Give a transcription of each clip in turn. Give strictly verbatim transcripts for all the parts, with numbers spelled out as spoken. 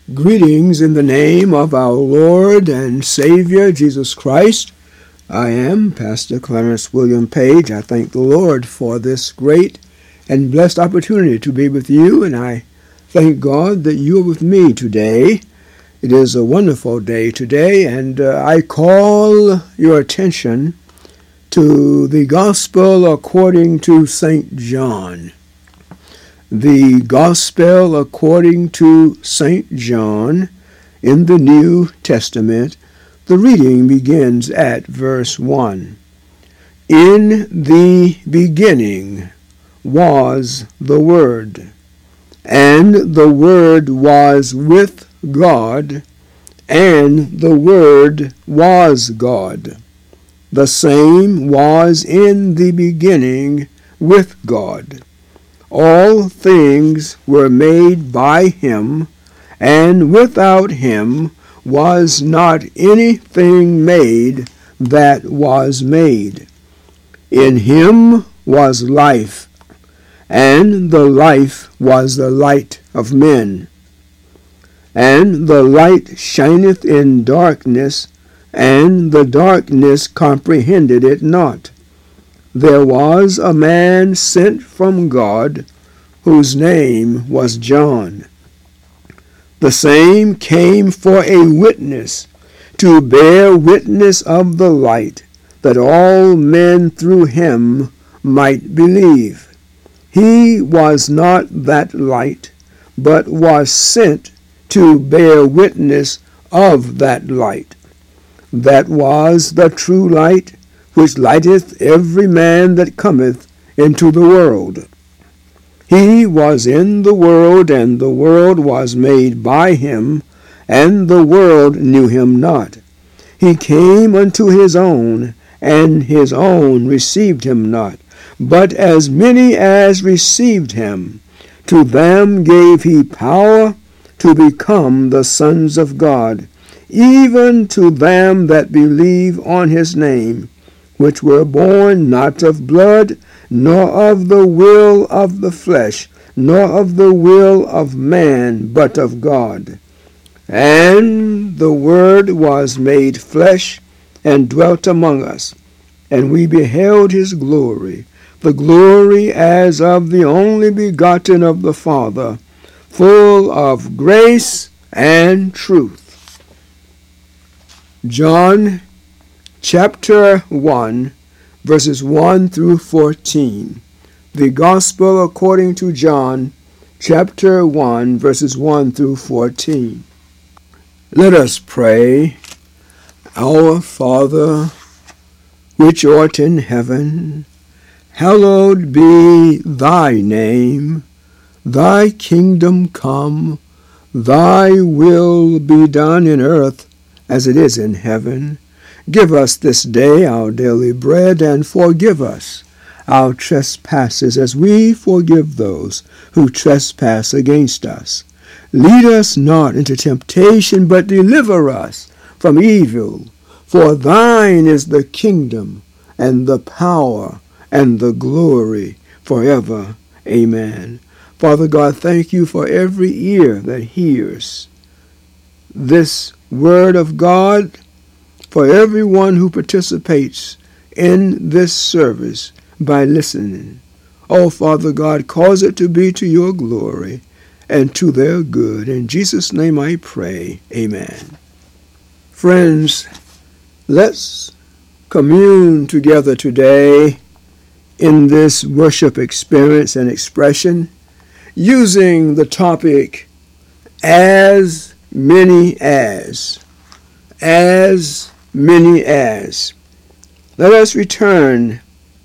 Greetings in the name of our Lord and Savior, Jesus Christ. I am Pastor Clarence William Page. I thank the Lord for this great and blessed opportunity to be with you, and I thank God that you are with me today. It is a wonderful day today, and uh, I call your attention to the Gospel according to Saint John. The Gospel according to Saint John in the New Testament. The reading begins at verse one. In the beginning was the Word, and the Word was with God, and the Word was God. The same was in the beginning with God. All things were made by him, and without him was not anything made that was made. In him was life, and the life was the light of men. And the light shineth in darkness, and the darkness comprehended it not. There was a man sent from God, whose name was John. The same came for a witness, to bear witness of the light, that all men through him might believe. He was not that light, but was sent to bear witness of that light. That was the true light, which lighteth every man that cometh into the world. He was in the world, and the world was made by him, and the world knew him not. He came unto his own, and his own received him not. But as many as received him, to them gave he power to become the sons of God, even to them that believe on his name, which were born not of blood, nor of the will of the flesh, nor of the will of man, but of God. And the Word was made flesh, and dwelt among us, and we beheld his glory, the glory as of the only begotten of the Father, full of grace and truth. John chapter one, verses one through fourteen. The Gospel according to John, chapter one, verses one through fourteen. Let us pray. Our Father, which art in heaven, hallowed be thy name. Thy kingdom come, thy will be done in earth as it is in heaven. Give us this day our daily bread, and forgive us our trespasses as we forgive those who trespass against us. Lead us not into temptation, but deliver us from evil. For thine is the kingdom, and the power, and the glory forever. Amen. Father God, thank you for every ear that hears this word of God, for everyone who participates in this service by listening. Oh, Father God, cause it to be to your glory and to their good. In Jesus' name I pray. Amen. Friends, let's commune together today in this worship experience and expression using the topic, as many as. As many as. Let us return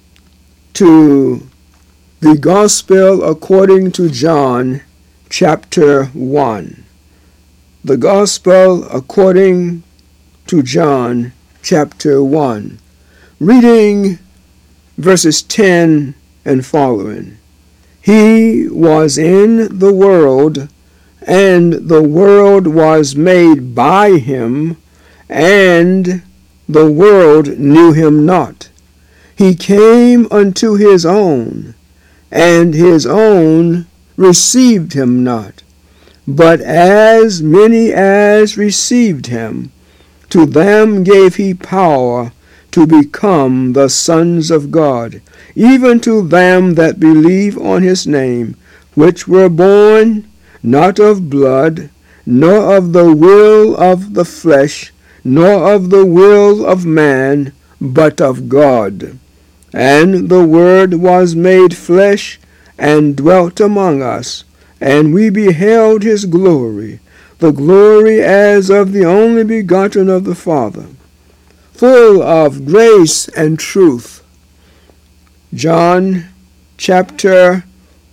to the Gospel according to John, chapter one. The Gospel according to John, chapter one. Reading verses ten and following. He was in the world, and the world was made by him, and the world knew him not. He came unto his own, and his own received him not. But as many as received him, to them gave he power to become the sons of God, even to them that believe on his name, which were born not of blood, nor of the will of the flesh, nor of the will of man, but of God. And the Word was made flesh, and dwelt among us, and we beheld his glory, the glory as of the only begotten of the Father, full of grace and truth. John chapter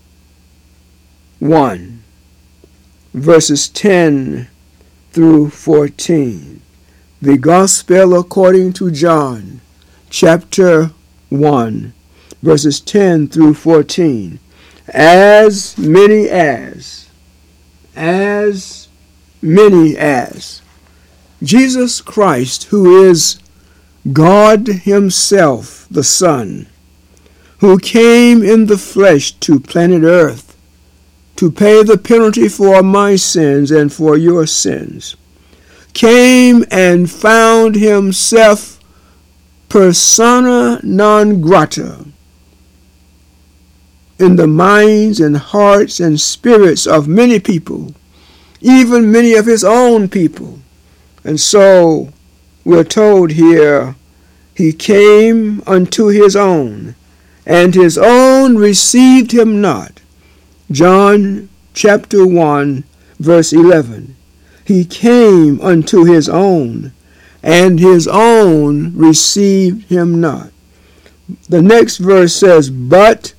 one, verses ten through fourteen. The Gospel according to John chapter one, verses ten through fourteen. As many as, as many as. Jesus Christ, who is God himself, the Son, who came in the flesh to planet Earth to pay the penalty for my sins and for your sins, came and found himself persona non grata in the minds and hearts and spirits of many people, even many of his own people. And so we're told here, he came unto his own, and his own received him not. John chapter one, verse eleven. He came unto his own, and his own received him not. The next verse says, but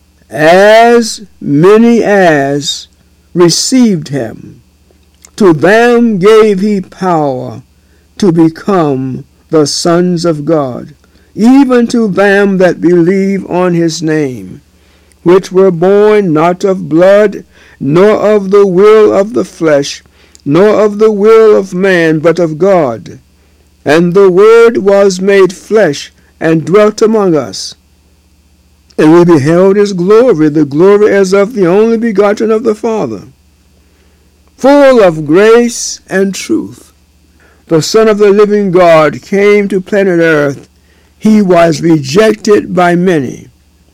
as many as received him, to them gave he power to become the sons of God, even to them that believe on his name, which were born not of blood, nor of the will of the flesh, nor of the will of man, but of God. And the Word was made flesh, and dwelt among us. And we beheld his glory, the glory as of the only begotten of the Father, full of grace and truth. The Son of the living God came to planet Earth. He was rejected by many,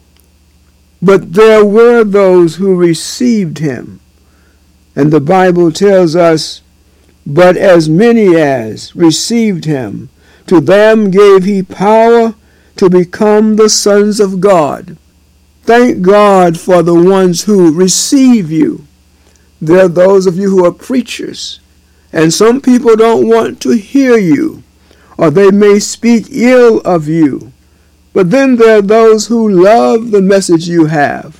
but there were those who received him. And the Bible tells us, but as many as received him, to them gave he power to become the sons of God. Thank God for the ones who receive you. There are those of you who are preachers, and some people don't want to hear you, or they may speak ill of you. But then there are those who love the message you have.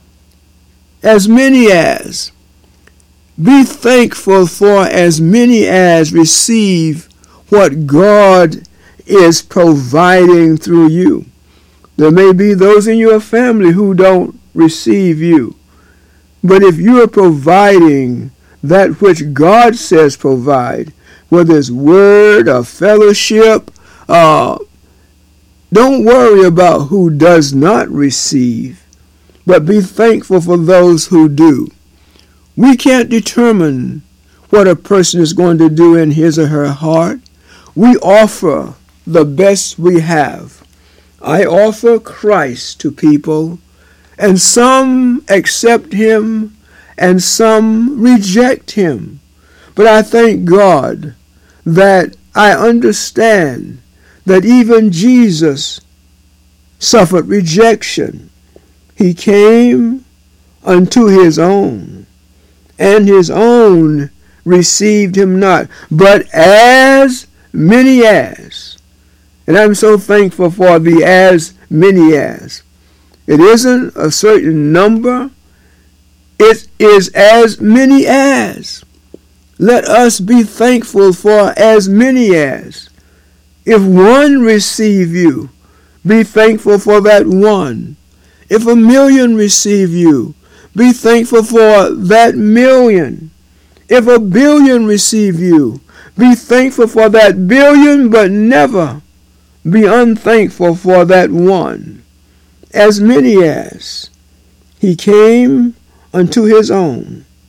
As many as. Be thankful for as many as receive what God is providing through you. There may be those in your family who don't receive you. But if you are providing that which God says provide, whether it's word or fellowship, uh, don't worry about who does not receive, but be thankful for those who do. We can't determine what a person is going to do in his or her heart. We offer the best we have. I offer Christ to people, and some accept him, and some reject him. But I thank God that I understand that even Jesus suffered rejection. He came unto his own, and his own received him not. But as many as, and I'm so thankful for the as many as. It isn't a certain number. It is as many as. Let us be thankful for as many as. If one receive you, be thankful for that one. If a million receive you, be thankful for that million. If a billion receive you, be thankful for that billion, but never be unthankful for that one. As many as. He came unto his own,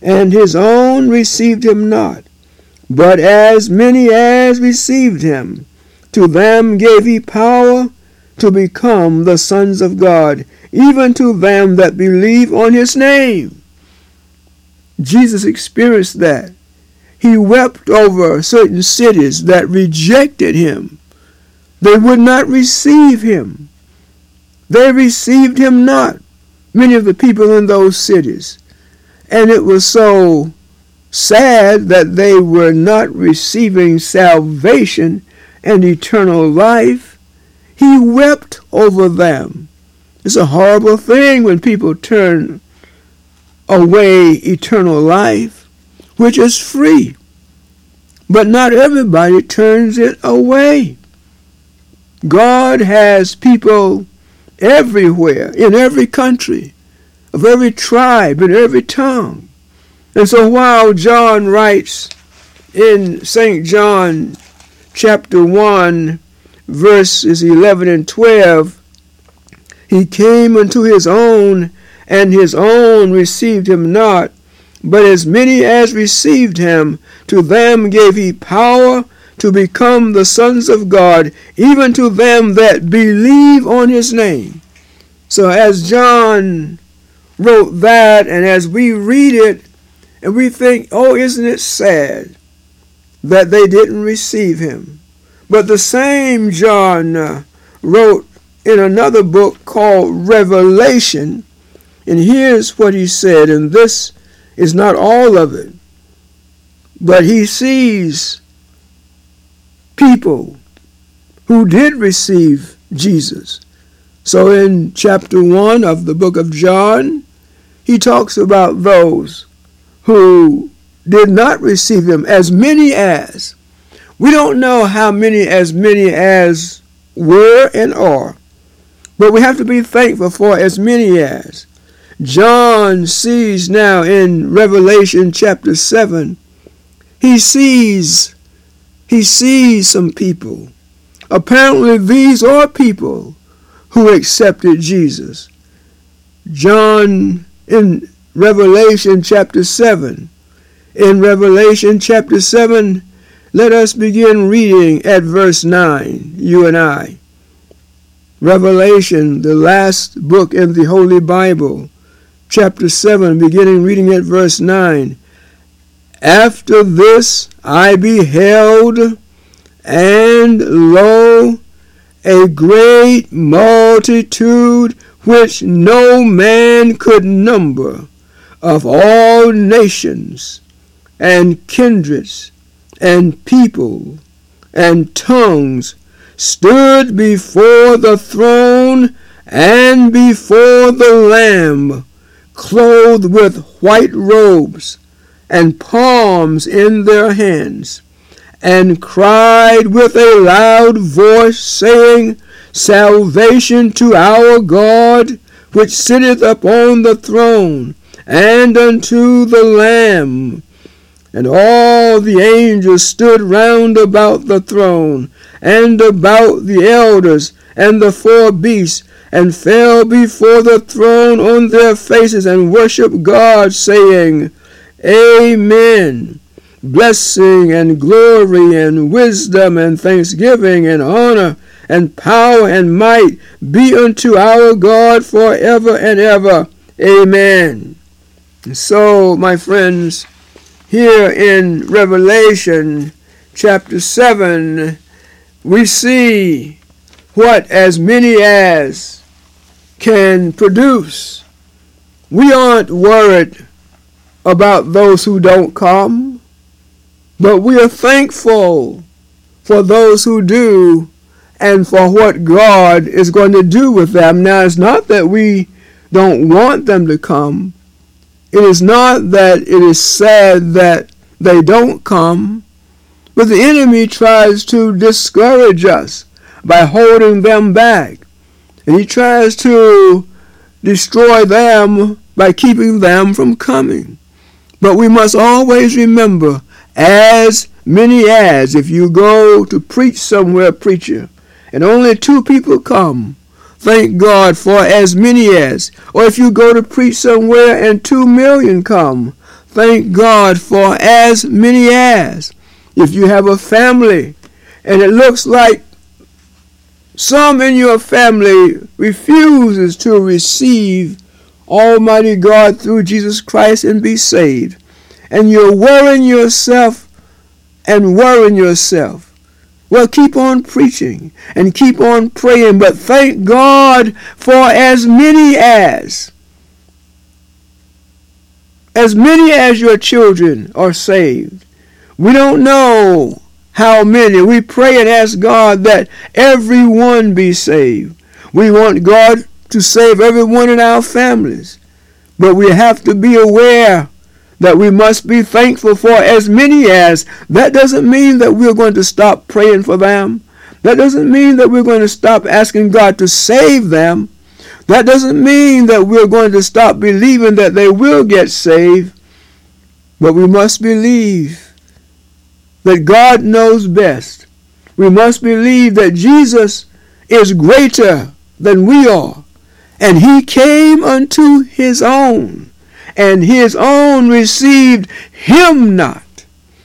and his own received him not. But as many as received him, to them gave he power to become the sons of God, even to them that believe on his name. Jesus experienced that. He wept over certain cities that rejected him. They would not receive him. They received him not, many of the people in those cities. And it was so sad that they were not receiving salvation and eternal life. He wept over them. It's a horrible thing when people turn away eternal life, which is free. But not everybody turns it away. God has people everywhere, in every country, of every tribe, and every tongue. And so while John writes in Saint John chapter one, verses eleven and twelve, he came unto his own, and his own received him not. But as many as received him, to them gave he power to become the sons of God, even to them that believe on his name. So as John wrote that, and as we read it, and we think, oh, isn't it sad that they didn't receive him? But the same John uh, wrote in another book called Revelation, and here's what he said, and this is not all of it, but he sees people who did receive Jesus. So in chapter one of the book of John, he talks about those who did not receive him, as many as. We don't know how many as many as were and are, but we have to be thankful for as many as. John sees now in Revelation chapter seven, he sees, he sees some people. Apparently these are people who accepted Jesus. John in Revelation chapter seven. In Revelation chapter seven, let us begin reading at verse nine, you and I. Revelation, the last book in the Holy Bible, chapter seven, beginning reading at verse nine. After this I beheld, and lo, a great multitude which no man could number, of all nations, and kindreds, and people, and tongues, stood before the throne and before the Lamb, clothed with white robes, and palms in their hands, and cried with a loud voice, saying, Salvation to our God, which sitteth upon the throne, and unto the Lamb. And all the angels stood round about the throne, and about the elders, and the four beasts, and fell before the throne on their faces, and worshipped God, saying, Amen. Blessing and glory and wisdom and thanksgiving and honor and power and might be unto our God forever and ever. Amen. And so, my friends, here in Revelation chapter seven, we see what as many as can produce. We aren't worried about those who don't come, but we are thankful for those who do and for what God is going to do with them. Now, it's not that we don't want them to come. It is not that it is sad that they don't come, but the enemy tries to discourage us by holding them back. And he tries to destroy them by keeping them from coming. But we must always remember, as many as, if you go to preach somewhere, preacher, and only two people come, thank God for as many as. Or if you go to preach somewhere and two million come, thank God for as many as. If you have a family and it looks like some in your family refuses to receive Almighty God through Jesus Christ and be saved, and you're worrying yourself and worrying yourself, well, keep on preaching and keep on praying, but thank God for as many as, as many as your children are saved. We don't know how many. We pray and ask God that everyone be saved. We want God to save everyone in our families, but we have to be aware that we must be thankful for as many as. That doesn't mean that we're going to stop praying for them. That doesn't mean that we're going to stop asking God to save them. That doesn't mean that we're going to stop believing that they will get saved. But we must believe that God knows best. We must believe that Jesus is greater than we are. And he came unto his own, and his own received him not.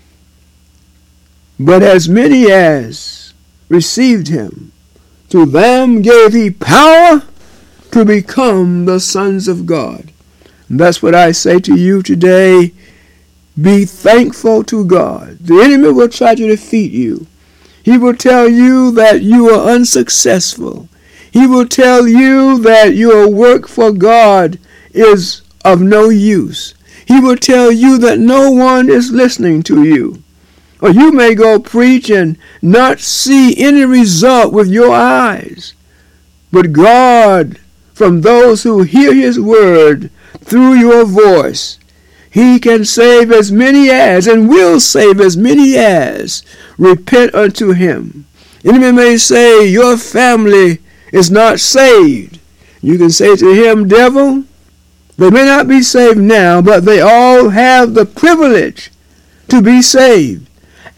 But as many as received him, to them gave he power to become the sons of God. And that's what I say to you today. Be thankful to God. The enemy will try to defeat you. He will tell you that you are unsuccessful. He will tell you that your work for God is of no use. He will tell you that no one is listening to you. Or you may go preach and not see any result with your eyes. But God, from those who hear his word through your voice, he can save as many as, and will save as many as, repent unto him. Enemy may say, your family is not saved. You can say to him, devil, they may not be saved now, but they all have the privilege to be saved.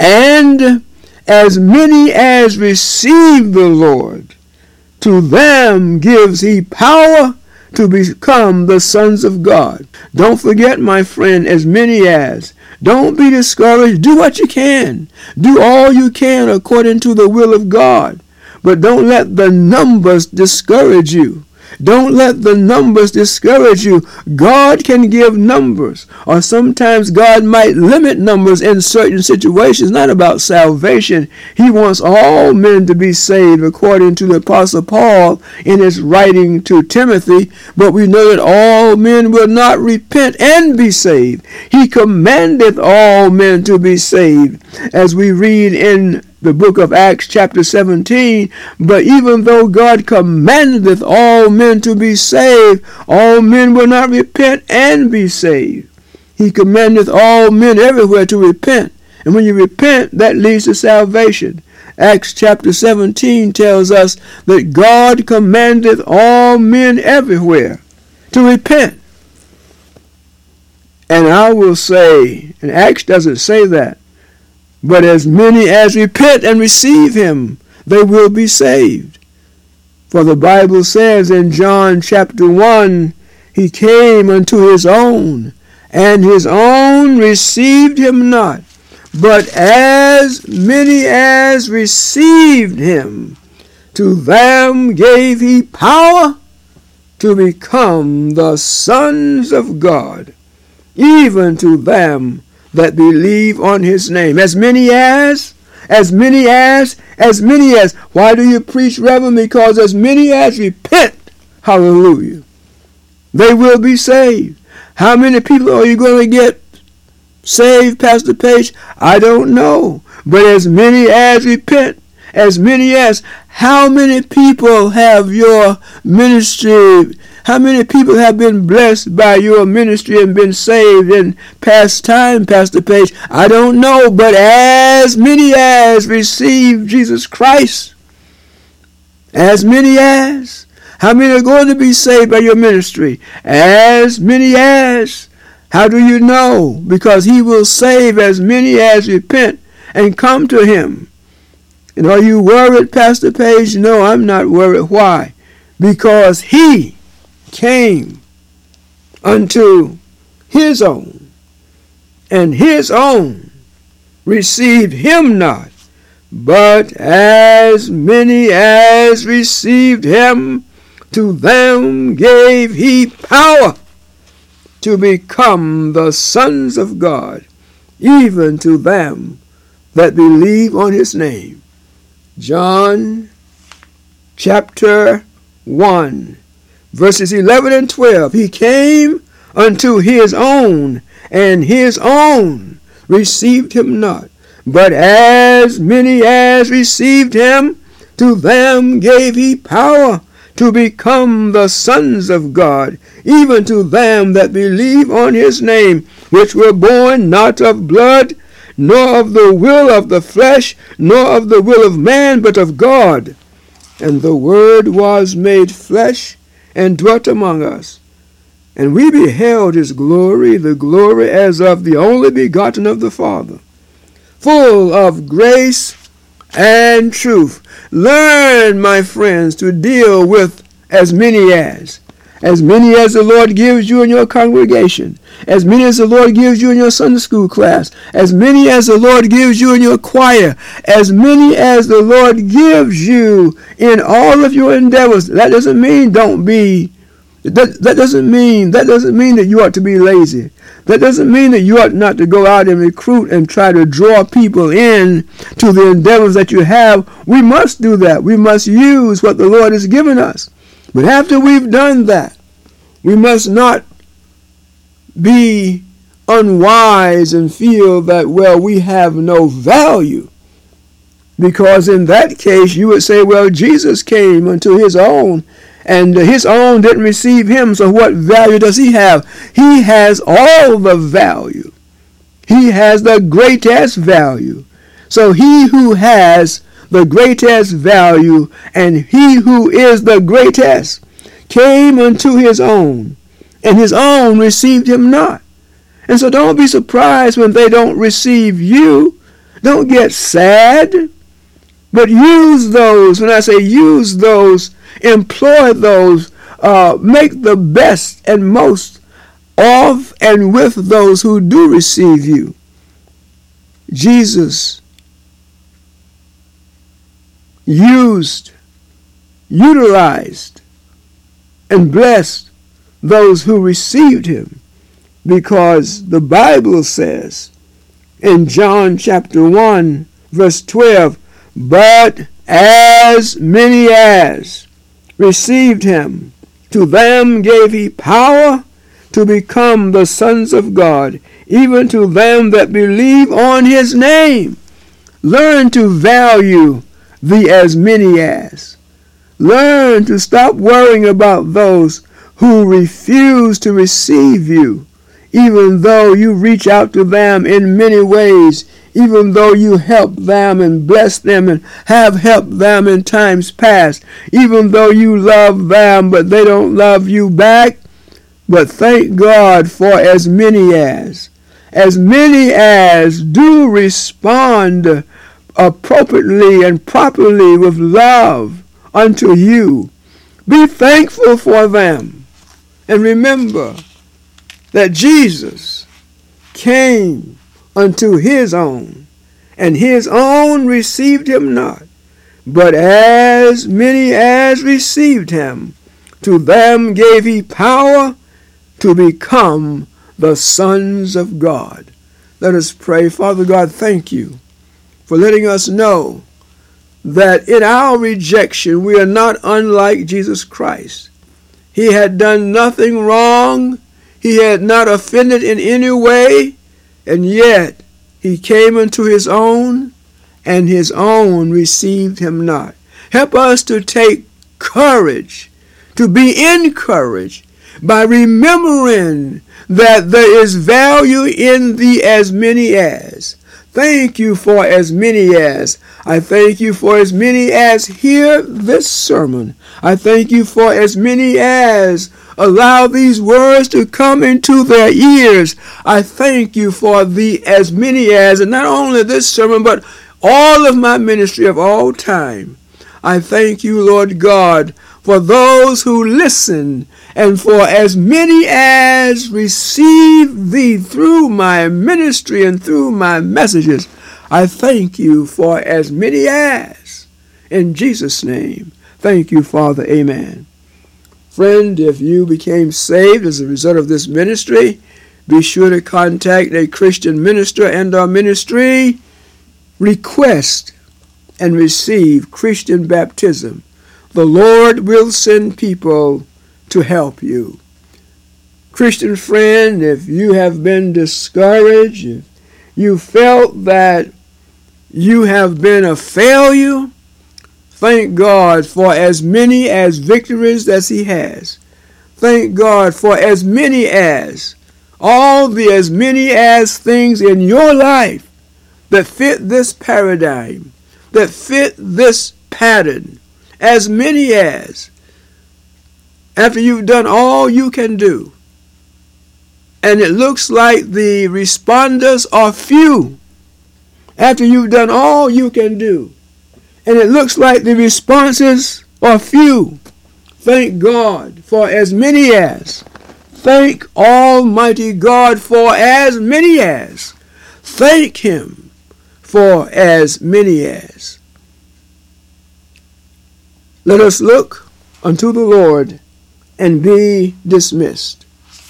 And as many as receive the Lord, to them gives he power to become the sons of God. Don't forget, my friend, as many as. Don't be discouraged. Do what you can. Do all you can according to the will of God. But don't let the numbers discourage you. Don't let the numbers discourage you. God can give numbers, or sometimes God might limit numbers in certain situations. Not about salvation. He wants all men to be saved, according to the Apostle Paul in his writing to Timothy. But we know that all men will not repent and be saved. He commandeth all men to be saved, as we read in the book of Acts chapter seventeen. But even though God commandeth all men to be saved, all men will not repent and be saved. He commandeth all men everywhere to repent. And when you repent, that leads to salvation. Acts chapter seventeen tells us that God commandeth all men everywhere to repent. And I will say, and Acts doesn't say that, but as many as repent and receive him, they will be saved. For the Bible says in John chapter one, he came unto his own, and his own received him not. But as many as received him, to them gave he power to become the sons of God, even to them that believe on his name. As many as, as many as, as many as. Why do you preach, Reverend? Because as many as repent, hallelujah, they will be saved. How many people are you going to get saved, Pastor Page? I don't know. But as many as repent, as many as. How many people have your ministry, how many people have been blessed by your ministry and been saved in past time, Pastor Page? I don't know, but as many as receive Jesus Christ, as many as. How many are going to be saved by your ministry? As many as. How do you know? Because he will save as many as repent and come to him. And are you worried, Pastor Page? No, I'm not worried. Why? Because he came unto his own, and his own received him not. But as many as received him, to them gave he power to become the sons of God, even to them that believe on his name. John chapter one, verses eleven and twelve. He came unto his own, and his own received him not. But as many as received him, to them gave he power to become the sons of God, even to them that believe on his name, which were born not of blood, nor of the will of the flesh, nor of the will of man, but of God. And the Word was made flesh, and dwelt among us. And we beheld his glory, the glory as of the only begotten of the Father, full of grace and truth. Learn, my friends, to deal with as many as. As many as the Lord gives you in your congregation. As many as the Lord gives you in your Sunday school class. As many as the Lord gives you in your choir. As many as the Lord gives you in all of your endeavors. That doesn't mean don't be. That, that doesn't mean that doesn't mean that you ought to be lazy. That doesn't mean that you ought not to go out and recruit and try to draw people in to the endeavors that you have. We must do that. We must use what the Lord has given us. But after we've done that, we must not be unwise and feel that, well, we have no value. Because in that case, you would say, well, Jesus came unto his own, and his own didn't receive him, so what value does he have? He has all the value. He has the greatest value. So he who has the greatest value, and he who is the greatest, came unto his own, and his own received him not. And so don't be surprised when they don't receive you. Don't get sad, but use those. When I say use those, employ those, uh, make the best and most of and with those who do receive you. Jesus used, utilized, and blessed those who received him, because the Bible says in John chapter one, verse twelve, but as many as received him, to them gave he power to become the sons of God, even to them that believe on his name. Learn to value the as many as. Learn to stop worrying about those who refuse to receive you, even though you reach out to them in many ways, even though you help them and bless them and have helped them in times past, even though you love them but they don't love you back. But thank God for as many as. As many as do respond appropriately and properly with love unto you. Be thankful for them. And remember that Jesus came unto his own, and his own received him not. But as many as received him, to them gave he power to become the sons of God. Let us pray. Father God, thank you for letting us know that in our rejection we are not unlike Jesus Christ. He had done nothing wrong. He had not offended in any way, and yet he came unto his own, and his own received him not. Help us to take courage, to be encouraged by remembering that there is value in the as many as. Thank you for as many as. I thank you for as many as hear this sermon. I thank you for as many as allow these words to come into their ears. I thank you for the as many as, and not only this sermon, but all of my ministry of all time. I thank you, Lord God, for those who listen, and for as many as receive thee through my ministry and through my messages. I thank you for as many as. In Jesus' name, thank you, Father. Amen. Friend, if you became saved as a result of this ministry, be sure to contact a Christian minister and our ministry. Request and receive Christian baptism. The Lord will send people to help you. Christian friend, if you have been discouraged, if you felt that you have been a failure, thank God for as many as victories as he has. Thank God for as many as, all the as many as things in your life that fit this paradigm, that fit this pattern, as many as, after you've done all you can do, and it looks like the responders are few, after you've done all you can do, and it looks like the responses are few, thank God for as many as. Thank Almighty God for as many as. Thank Him for as many as. Let us look unto the Lord and be dismissed.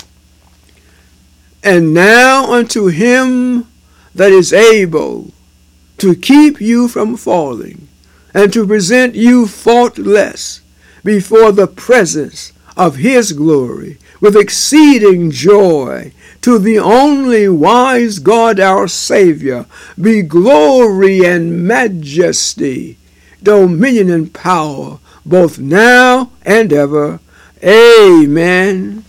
And now unto Him that is able to keep you from falling, and to present you faultless before the presence of His glory with exceeding joy, to the only wise God our Savior, be glory and majesty, dominion and power, both now and ever. Amen